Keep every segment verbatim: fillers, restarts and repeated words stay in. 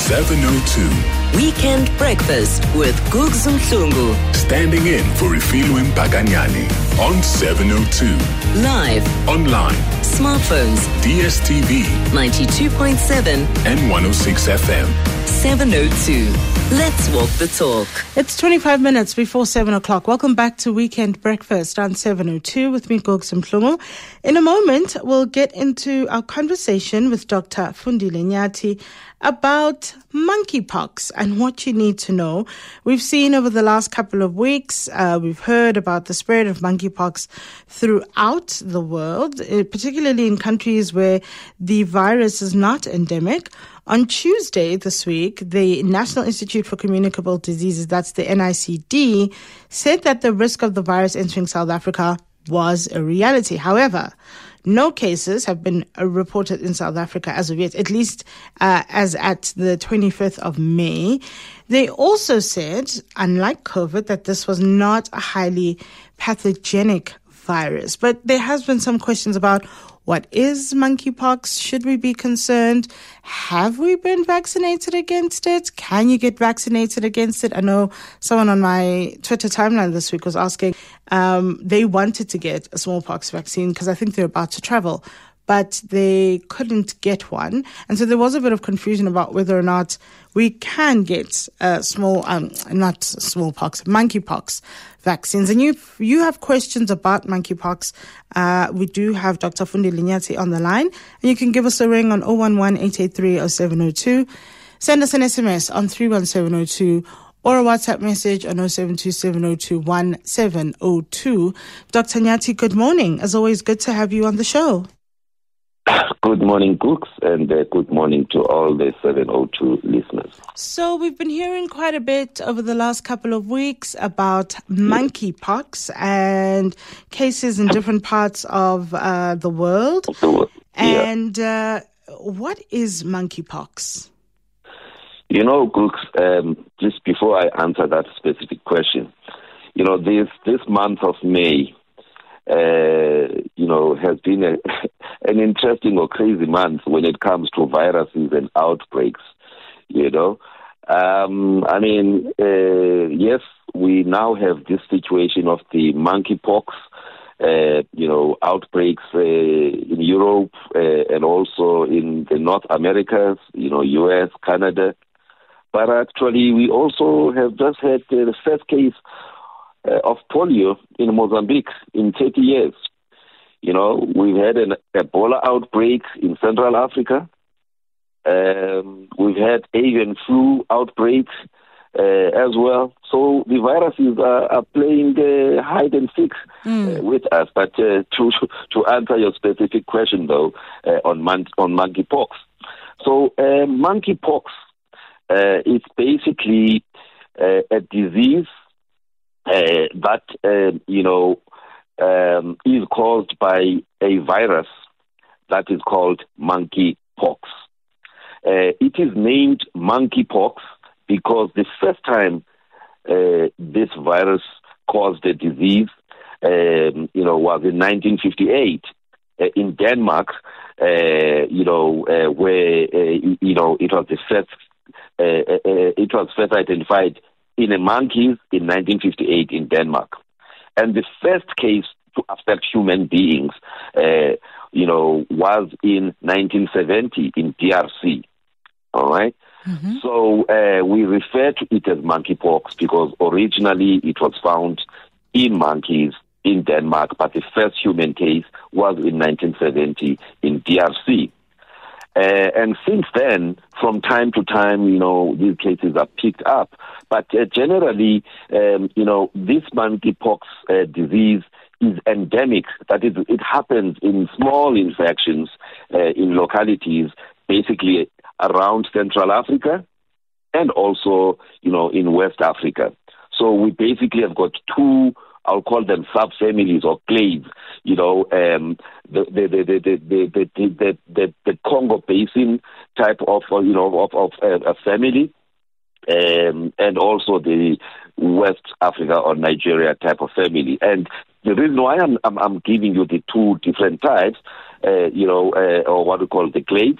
seven oh two. Weekend Breakfast with Gugs Mhlungu. Standing in for Refilwe Mpaganyani on seven oh two. Live. Online. Smartphones. D S T V. ninety-two point seven. And one oh six F M. seven oh two. Let's walk the talk. It's twenty-five minutes before seven o'clock. Welcome back to Weekend Breakfast on seven oh two with me, Gugs Mhlungu. In a moment, we'll get into our conversation with Doctor Fundile Nyathi about monkeypox and what you need to know. We've seen over the last couple of weeks, uh, we've heard about the spread of monkeypox throughout the world, uh, particularly in countries where the virus is not endemic. On Tuesday this week, the National Institute for Communicable Diseases, that's the N I C D, said that the risk of the virus entering South Africa was a reality. However, no cases have been uh, reported in South Africa as of yet, at least uh, as at the twenty-fifth of May. They also said, unlike COVID, that this was not a highly pathogenic virus. But there has been some questions about what is monkeypox? Should we be concerned? Have we been vaccinated against it? Can you get vaccinated against it? I know someone on my Twitter timeline this week was asking, um, they wanted to get a smallpox vaccine because I think they're about to travel, but they couldn't get one. And so there was a bit of confusion about whether or not we can get uh, small, um, not smallpox, monkeypox vaccines. And you you have questions about monkeypox. Uh, we do have Doctor Fundile Nyathi on the line. And you can give us a ring on zero one one, eight eight three, zero seven zero two. Send us an S M S on three one seven zero two or a WhatsApp message on zero seven two seven zero two one seven zero two. Doctor Nyathi, good morning. As always, good to have you on the show. Good morning, Cooks, and uh, good morning to all the seven oh two listeners. So we've been hearing quite a bit over the last couple of weeks about monkeypox and cases in different parts of uh, the world. Of the world. And yeah. uh, what is monkeypox? You know, Cooks, um, just before I answer that specific question, you know, this, this month of May, Uh, you know, has been a, an interesting or crazy month when it comes to viruses and outbreaks, you know. Um, I mean, uh, yes, we now have this situation of the monkeypox, uh, you know, outbreaks uh, in Europe uh, and also in the North Americas, you know, U S, Canada. But actually, we also have just had uh, the first case Uh, of polio in Mozambique in thirty years. You know, we've had an Ebola outbreak in Central Africa. Um, we've had avian flu outbreaks uh, as well. So the viruses are, are playing uh, hide and seek mm. uh, with us. But uh, to to answer your specific question, though, uh, on mon- on monkeypox. So uh, monkeypox uh, is basically uh, a disease Uh, that, uh, you know, um, is caused by a virus that is called monkeypox. Uh, it is named monkeypox because the first time uh, this virus caused the disease, um, you know, was in nineteen fifty-eight uh, in Denmark, uh, you know, uh, where, uh, you know, it was the first, uh, uh, it was first identified in a monkeys in nineteen fifty-eight in Denmark. And the first case to affect human beings, uh, you know, was in nineteen seventy in D R C. All right? Mm-hmm. So uh, we refer to it as monkeypox because originally it was found in monkeys in Denmark, but the first human case was in nineteen seventy in D R C. Uh, and since then, from time to time, you know, these cases are picked up. But uh, generally, um, you know, this monkeypox uh, disease is endemic. That is, it happens in small infections uh, in localities, basically around Central Africa and also, you know, in West Africa. So we basically have got two, I'll call them subfamilies or clades, you know, um, the, the, the, the, the, the, the, the, the Congo Basin type of, you know, of, of uh, a family, um, and also the West Africa or Nigeria type of family. And the reason why I'm, I'm, I'm giving you the two different types, uh, you know, uh, or what we call the clades,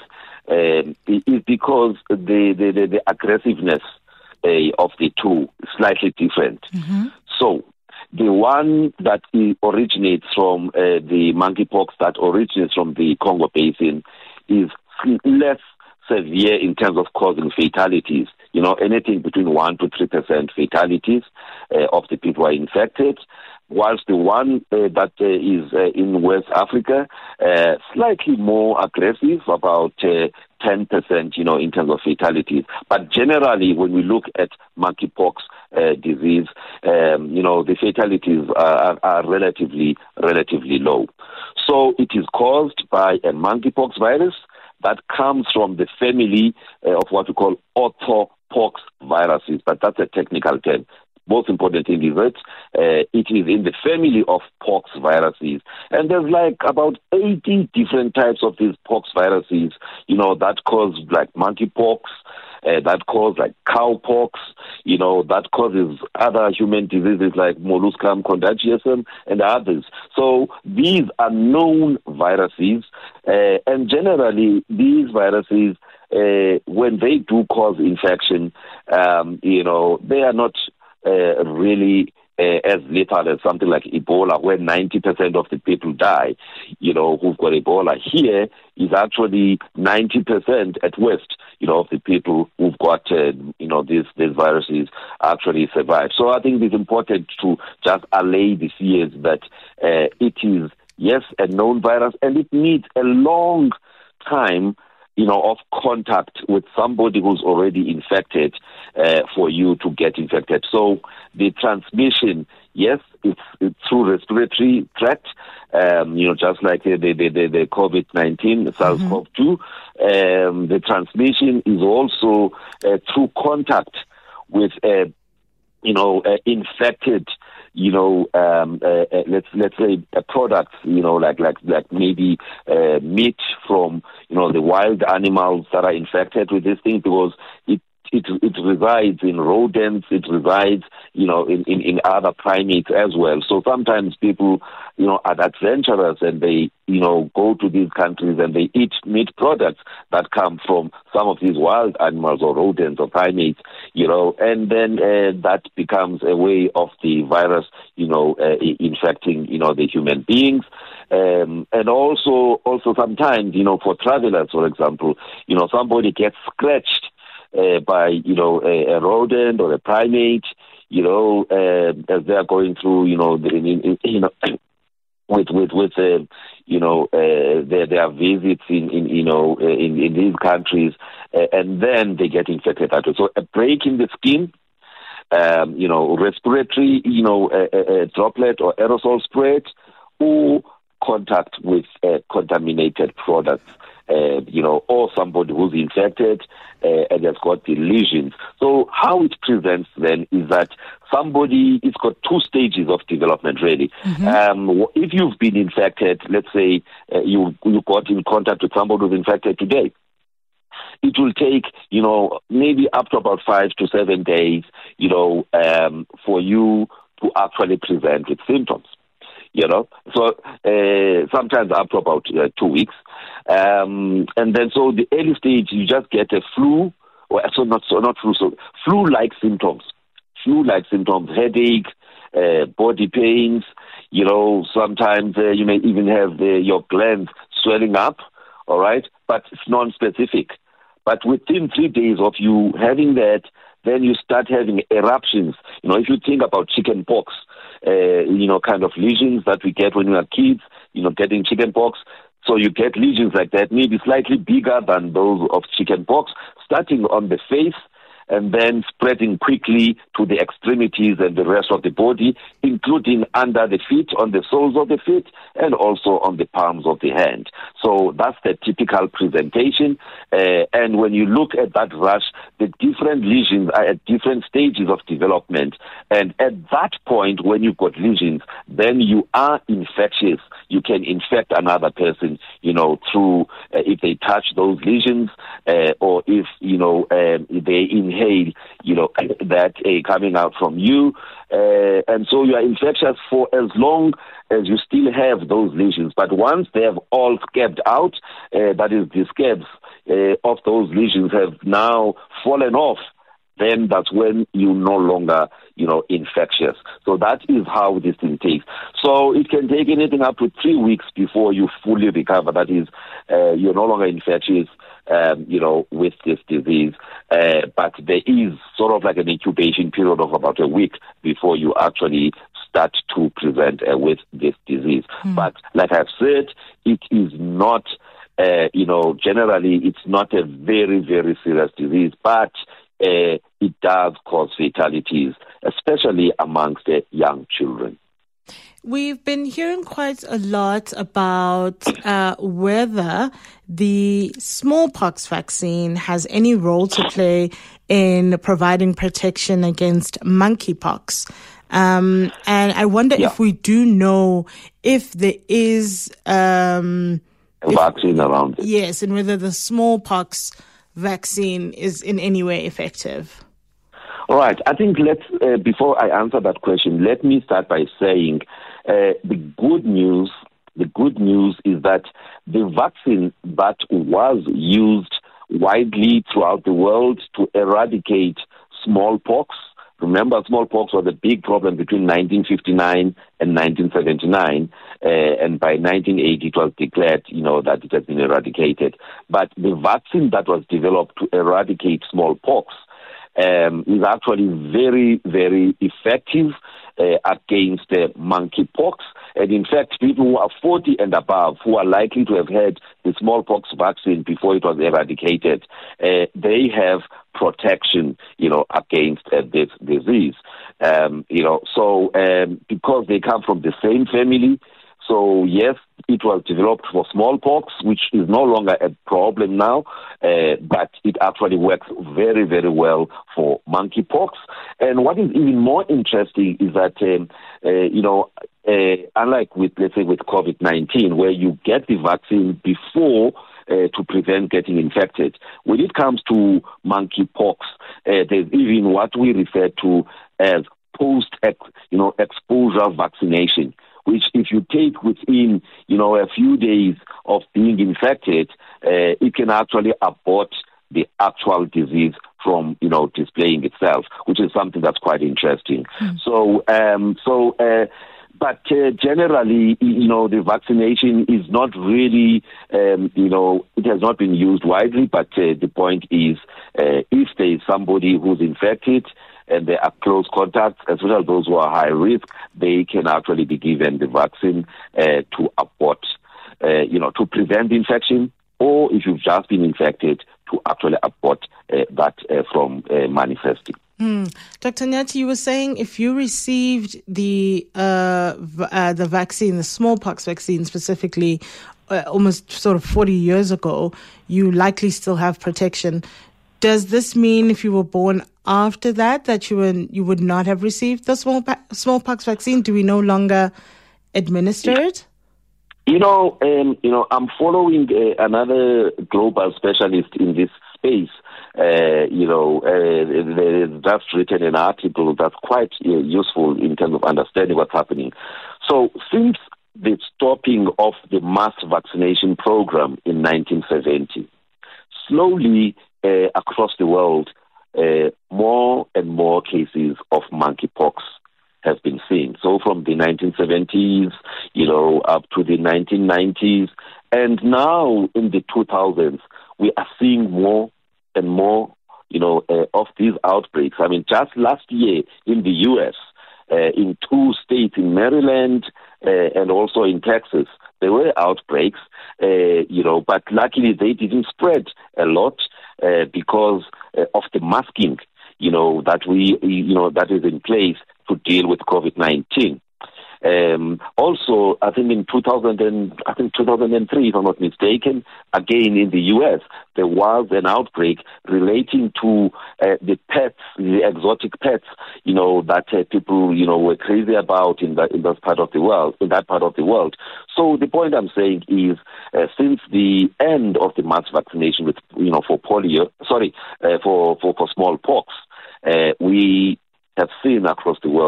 um, is because the, the, the, the aggressiveness uh, of the two is slightly different. Mm-hmm. So the one that originates from uh, the monkeypox that originates from the Congo Basin is less severe in terms of causing fatalities. You know, anything between one to three percent fatalities uh, of the people who are infected. Whilst the one uh, that uh, is uh, in West Africa, uh, slightly more aggressive, about uh, ten percent, you know, in terms of fatalities. But generally, when we look at monkeypox uh, disease, um, you know, the fatalities are, are relatively, relatively low. So it is caused by a monkeypox virus that comes from the family uh, of what we call orthopox viruses, but that's a technical term. Most important thing is that uh, it is in the family of pox viruses. And there's like about eighty different types of these pox viruses, you know, that cause like monkeypox, uh, that cause like cowpox, you know, that causes other human diseases like molluscum contagiosum and others. So these are known viruses, uh, and generally these viruses, uh, when they do cause infection, um, you know, they are not Uh, really uh, as lethal as something like Ebola, where ninety percent of the people die, you know, who've got Ebola. Here is actually ninety percent at worst, you know, of the people who've got, uh, you know, these, these viruses actually survive. So I think it's important to just allay the fears that uh, it is, yes, a known virus, and it needs a long time, you know, of contact with somebody who's already infected uh, for you to get infected. So the transmission, yes, it's, it's through respiratory tract, um, you know, just like the, the, the, the COVID nineteen, SARS-CoV two. Mm-hmm. Um, the transmission is also uh, through contact with, uh, you know, uh, infected, you know, um, uh, uh, let's let's say a product, you know, like like like maybe uh, meat from, you know, the wild animals that are infected with this thing, because it it it resides in rodents, it resides, you know, in, in, in other primates as well. So sometimes people, you know, are adventurous and they, you know, go to these countries and they eat meat products that come from some of these wild animals or rodents or primates, you know, and then uh, that becomes a way of the virus, you know, uh, infecting, you know, the human beings. Um, and also, also sometimes, you know, for travelers, for example, you know, somebody gets scratched Uh, by, you know, a, a rodent or a primate, you know, uh, as they are going through, you know, the, in, in, you know, with with with, uh, you know, uh, their their visits in, in you know, in, in these countries, uh, and then they get infected that way. So a break in the skin, um, you know, respiratory, you know, a, a, a droplet or aerosol spread, or contact with uh, contaminated products. Uh, you know, or somebody who's infected uh, and has got the lesions. So how it presents then is that somebody, it's got two stages of development really. Mm-hmm. Um, if you've been infected, let's say uh, you you got in contact with somebody who's infected today, it will take, you know, maybe up to about five to seven days, you know, um, for you to actually present with symptoms. You know, so uh, sometimes up to about uh, two weeks. Um, and then so the early stage, you just get a flu, or so not so not flu, so flu-like symptoms, flu-like symptoms, headache, uh, body pains. You know, sometimes uh, you may even have the, your glands swelling up. All right, but it's non-specific. But within three days of you having that, then you start having eruptions. You know, if you think about chicken pox, uh, you know, kind of lesions that we get when we are kids, you know, getting chicken pox. So you get lesions like that, maybe slightly bigger than those of chicken pox, starting on the face and then spreading quickly to the extremities and the rest of the body, including under the feet, on the soles of the feet, and also on the palms of the hand. So that's the typical presentation. Uh, and when you look at that rash, the different lesions are at different stages of development. And at that point, when you've got lesions, then you are infectious. You can infect another person, you know, through uh, if they touch those lesions, uh, or if, you know, um, they inhale, you know, that uh, coming out from you. Uh, and so you are infectious for as long as you still have those lesions. But once they have all scabbed out, uh, that is the scabs, uh, of those lesions have now fallen off, then that's when you're no longer, you know, infectious. So that is how this thing takes. So it can take anything up to three weeks before you fully recover. That is, uh, you're no longer infectious, um, you know, with this disease. Uh, but there is sort of like an incubation period of about a week before you actually start to present uh, with this disease. Mm. But like I've said, it is not, uh, you know, generally it's not a very, very serious disease, but Uh, it does cause fatalities, especially amongst the young children. We've been hearing quite a lot about uh, whether the smallpox vaccine has any role to play in providing protection against monkeypox. Um, and I wonder yeah. if we do know if there is um, a vaccine around it. Yes, and whether the smallpox vaccine is in any way effective. All right. I think let's, uh, before I answer that question, let me start by saying uh, the good news, the good news is that the vaccine that was used widely throughout the world to eradicate smallpox. Remember, smallpox was a big problem between nineteen fifty-nine and nineteen seventy-nine, uh, and by nineteen eighty it was declared, you know, that it has been eradicated. But the vaccine that was developed to eradicate smallpox um, is actually very, very effective uh, against uh, monkeypox. And in fact, people who are forty and above, who are likely to have had the smallpox vaccine before it was eradicated, uh, they have protection, you know, against uh, this disease. Um, you know, so um, because they come from the same family, so yes, it was developed for smallpox, which is no longer a problem now, uh, but it actually works very, very well for monkeypox. And what is even more interesting is that, um, uh, you know, uh, unlike with, let's say, with COVID nineteen, where you get the vaccine before Uh, to prevent getting infected. When it comes to monkeypox, uh, there's even what we refer to as post, you know, exposure vaccination, which if you take within, you know, a few days of being infected, uh, it can actually abort the actual disease from, you know, displaying itself, which is something that's quite interesting. Mm. So, um, so. Uh, But uh, generally, you know, the vaccination is not really, um, you know, it has not been used widely. But uh, the point is, uh, if there is somebody who's infected and they are close contacts, as well as those who are high risk, they can actually be given the vaccine uh, to abort, uh, you know, to prevent the infection, or if you've just been infected, to actually abort uh, that uh, from uh, manifesting. Mm. Doctor Nyathi, you were saying if you received the uh, v- uh, the vaccine, the smallpox vaccine specifically, uh, almost sort of forty years ago, you likely still have protection. Does this mean if you were born after that, that you were, you would not have received the small smallpox vaccine? Do we no longer administer it? You know, um, you know, I'm following uh, another global specialist in this space. Uh, you know, uh, they've just written an article that's quite uh, useful in terms of understanding what's happening. So since the stopping of the mass vaccination program in nineteen seventy, slowly uh, across the world, uh, more and more cases of monkeypox have been seen. So from the nineteen seventies, you know, up to the nineteen nineties, and now in the two thousands, we are seeing more and more, you know, uh, of these outbreaks. I mean, just last year in the U S, uh, in two states, in Maryland uh, and also in Texas, there were outbreaks, uh, you know, but luckily they didn't spread a lot uh, because uh, of the masking, you know, that we, you know, that is in place to deal with COVID nineteen. Um, also, I think in two thousand and I think two thousand three, if I'm not mistaken, again in the U S, there was an outbreak relating to uh, the pets, the exotic pets, you know, that uh, people, you know, were crazy about in that in that part of the world, in that part of the world. So the point I'm saying is, uh, since the end of the mass vaccination with, you know, for polio, sorry, uh, for, for for smallpox, uh, we have seen across the world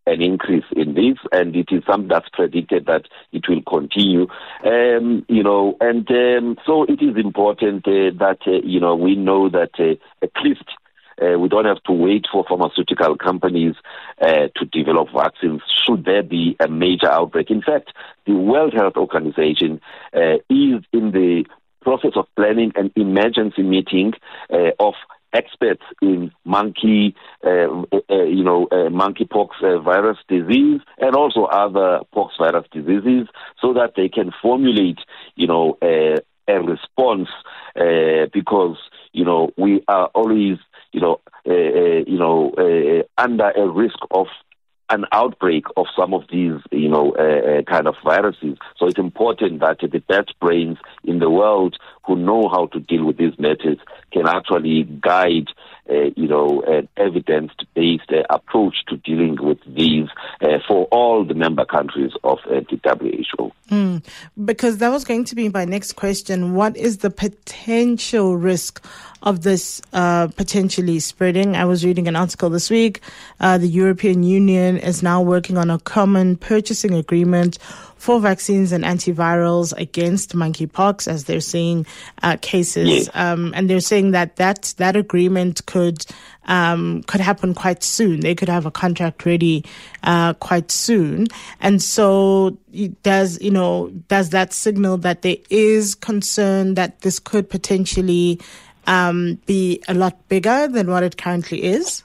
an increase in this, and it is something that's predicted that it will continue. Um, you know, and um, so it is important uh, that, uh, you know, we know that uh, at least uh, we don't have to wait for pharmaceutical companies uh, to develop vaccines should there be a major outbreak. In fact, the World Health Organization uh, is in the process of planning an emergency meeting uh, of experts in monkey, uh, uh, you know, uh, monkeypox uh, virus disease and also other pox virus diseases, so that they can formulate, you know, uh, a response. Uh, because you know we are always, you know, uh, uh, you know, uh, under a risk of an outbreak of some of these, you know, uh, uh, kind of viruses. So it's important that the best brains in the world who know how to deal with these matters can actually guide, uh, you know, an evidence-based uh, approach to dealing with these uh, for all the member countries of uh, the W H O. Mm, because that was going to be my next question. What is the potential risk of this uh, potentially spreading? I was reading an article this week. Uh, the European Union is now working on a common purchasing agreement for vaccines and antivirals against monkeypox, as they're seeing uh, cases. Yes. Um, and they're saying that that, that agreement could um, could happen quite soon. They could have a contract ready uh, quite soon. And so does, you know, does that signal that there is concern that this could potentially um, be a lot bigger than what it currently is?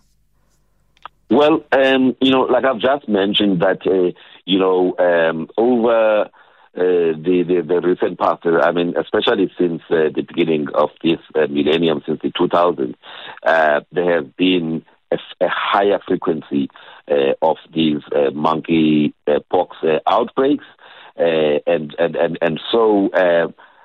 Well, um, you know, like I've just mentioned that, uh, you know, um, over uh, the, the, the recent past, I mean, especially since uh, the beginning of this uh, millennium, since the two thousands, uh, there has been a, a higher frequency uh, of these uh, monkey uh, pox uh, outbreaks. Uh, and, and, and, and so uh,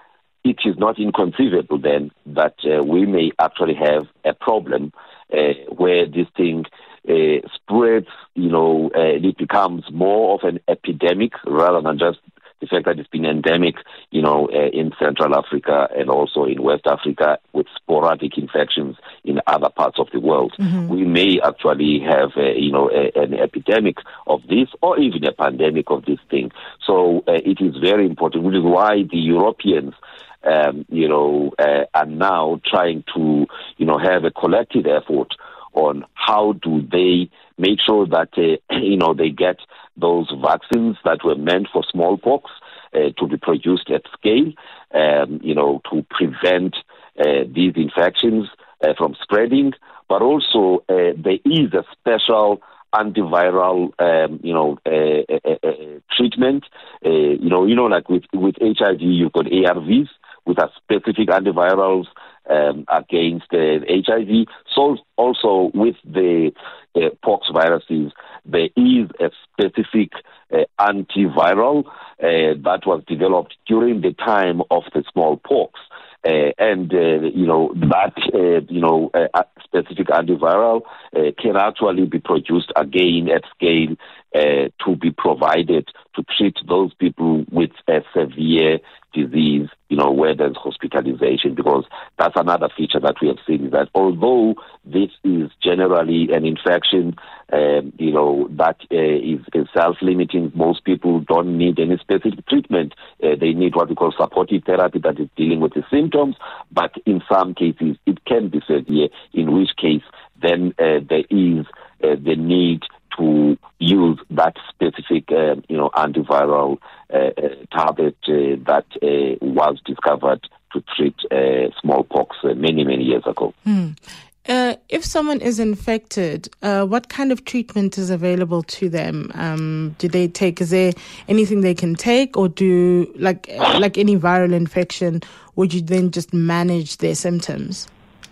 it is not inconceivable then that uh, we may actually have a problem uh, where this thing Uh, spreads, you know, uh, it becomes more of an epidemic rather than just the fact that it's been endemic, you know, uh, in Central Africa and also in West Africa with sporadic infections in other parts of the world. Mm-hmm. We may actually have, uh, you know, a, an epidemic of this or even a pandemic of this thing. So uh, it is very important, which is why the Europeans um, you know, uh, are now trying to, you know, have a collective effort on how do they make sure that, uh, you know, they get those vaccines that were meant for smallpox uh, to be produced at scale, um, you know, to prevent uh, these infections uh, from spreading. But also uh, there is a special antiviral, um, you know, uh, uh, uh, treatment. Uh, you know, you know, like with, with H I V, you've got A R Vs with a specific antivirals um, against uh, H I V. So also with the uh, pox viruses, there is a specific uh, antiviral uh, that was developed during the time of the smallpox. Uh, and, uh, you know, that, uh, you know, uh, specific antiviral uh, can actually be produced again at scale uh, to be provided to treat those people with a severe disease, you know, where there's hospitalization, because that's another feature that we have seen, is that although this is generally an infection, um, you know, that uh, is, is self-limiting, most people don't need any specific treatment. Uh, they need what we call supportive therapy that is dealing with the symptoms, but in some cases it can be severe, in which case then uh, there is uh, the need to use that specific, uh, you know, antiviral uh, uh, tablet uh, that uh, was discovered to treat uh, smallpox uh, many, many years ago. Hmm. Uh, if someone is infected, uh, what kind of treatment is available to them? Um, do they take, is there anything they can take, or do, like, like any viral infection, would you then just manage their symptoms?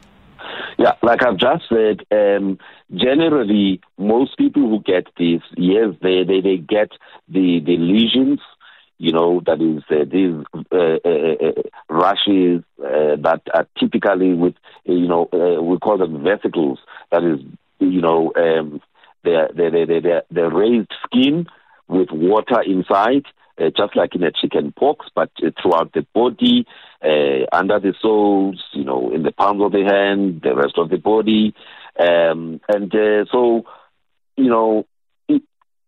Yeah, like I've just said, um, generally, most people who get this, yes, they, they, they get the, the lesions, you know, that is uh, these uh, uh, uh, rashes uh, that are typically with, you know, uh, we call them vesicles, that is, you know, um, they're, they're, they're, they're, they're raised skin with water inside, uh, just like in a chicken pox, but uh, throughout the body, uh, under the soles, you know, in the palms of the hand, the rest of the body. Um, and uh, so, you know, it,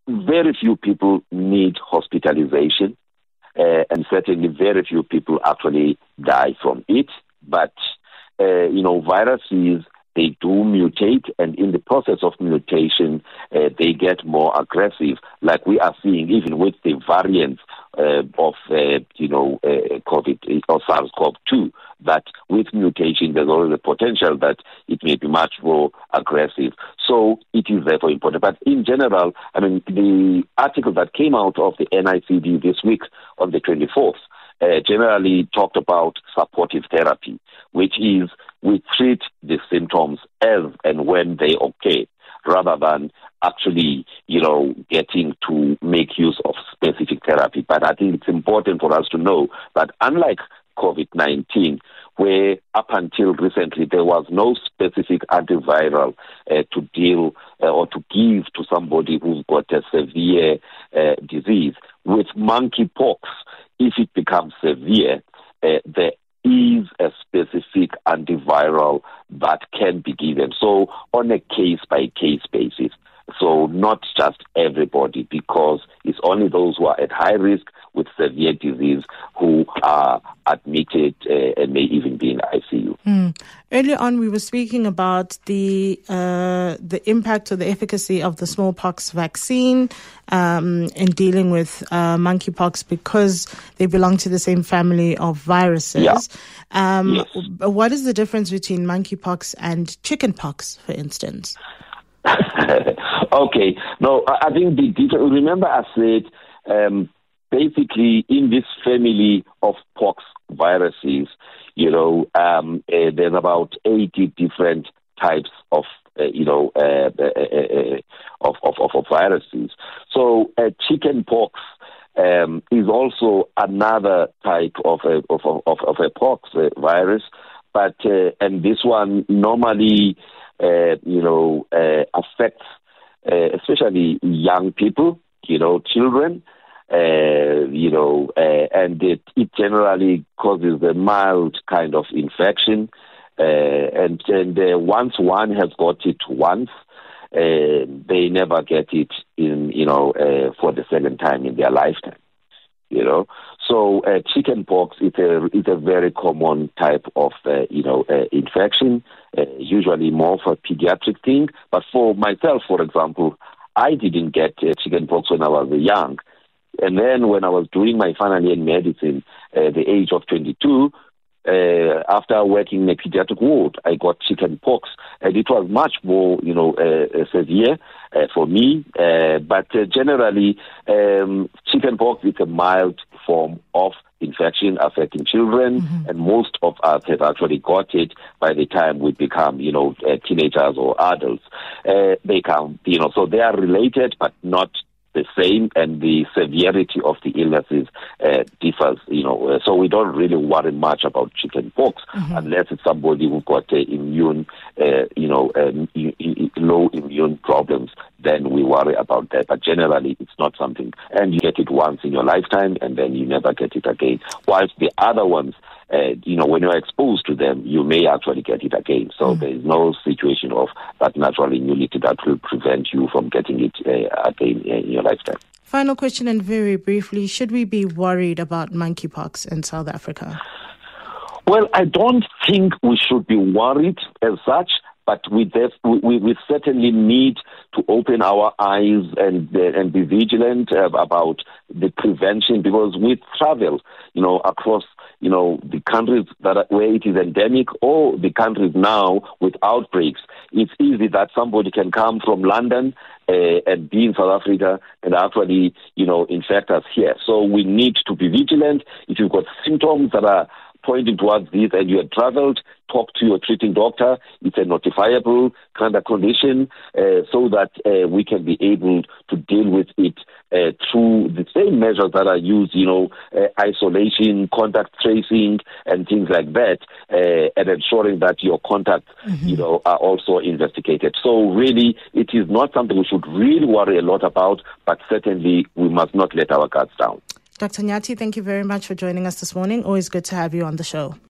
very few people need hospitalization, uh, and certainly very few people actually die from it. But, uh, you know, viruses, they do mutate, and in the process of mutation, uh, they get more aggressive, like we are seeing even with the variants uh, of, uh, you know, uh, COVID or SARS-CoV two, that with mutation, there's always a potential that it may be much more aggressive. So it is therefore important. But in general, I mean, the article that came out of the N I C D this week on the twenty-fourth uh, generally talked about supportive therapy, which is we treat the symptoms as and when they occur, rather than actually, you know, getting to make use of specific therapy. But I think it's important for us to know that unlike COVID nineteen, where up until recently there was no specific antiviral uh, to deal uh, or to give to somebody who's got a severe uh, disease, with monkeypox, if it becomes severe, uh, there is a specific antiviral that can be given. So on a case-by-case basis. So not just everybody, because it's only those who are at high risk with severe disease who are admitted uh, and may even be in I C U. Mm. Earlier on, we were speaking about the uh, the impact or the efficacy of the smallpox vaccine um, in dealing with uh, monkeypox because they belong to the same family of viruses. Yeah. Um, yes. What is the difference between monkeypox and chickenpox, for instance? Okay. No, I think the difference, remember I said, um, basically in this family of pox viruses, you know, um, uh, there's about eighty different types of, uh, you know, uh, uh, uh, of, of, of, of viruses. So uh, chickenpox um, is also another type of a, of, of, of a pox uh, virus, but, uh, and this one normally, Uh, you know, uh, affects uh, especially young people, you know, children, uh, you know, uh, and it, it generally causes a mild kind of infection. Uh, and and uh, once one has got it once, uh, they never get it in, you know, uh, for the second time in their lifetime. You know, so uh, chickenpox is a is a very common type of uh, you know uh, infection, uh, usually more for pediatric thing. But for myself, for example, I didn't get uh, chickenpox when I was young, and then when I was doing my final year in medicine, at uh, the age of twenty-two. Uh, after working in a pediatric ward, I got chickenpox, and it was much more, you know, uh, severe uh, for me. Uh, but uh, generally, um, chickenpox is a mild form of infection affecting children, mm-hmm. and most of us have actually got it by the time we become, you know, uh, teenagers or adults. Uh, they come, you know, so they are related, but not the same, and the severity of the illnesses uh, differs, you know. Uh, so we don't really worry much about chickenpox, mm-hmm. unless it's somebody who's got uh, immune, uh, you know, um, I- I- low immune problems. Then we worry about that. But generally, it's not something, and you get it once in your lifetime, and then you never get it again. Whilst the other ones, uh, you know, when you're exposed to them, you may actually get it again. So mm. there is no situation of that natural immunity that will prevent you from getting it uh, again in your lifetime. Final question, and very briefly, should we be worried about monkeypox in South Africa? Well, I don't think we should be worried as such, but we, def- we, we certainly need to open our eyes and uh, and be vigilant uh, about the prevention, because with travel, you know, across, you know, the countries that are, where it is endemic, or the countries now with outbreaks, it's easy that somebody can come from London uh, and be in South Africa and actually, you know, infect us here. So we need to be vigilant. If you've got symptoms that are pointing towards this and you have traveled, talk to your treating doctor. It's a notifiable kind of condition, uh, so that uh, we can be able to deal with it uh, through the same measures that are used, you know, uh, isolation, contact tracing, and things like that, uh, and ensuring that your contacts, mm-hmm. you know, are also investigated. So really, it is not something we should really worry a lot about, but certainly we must not let our guards down. Doctor Nyathi, thank you very much for joining us this morning. Always good to have you on the show.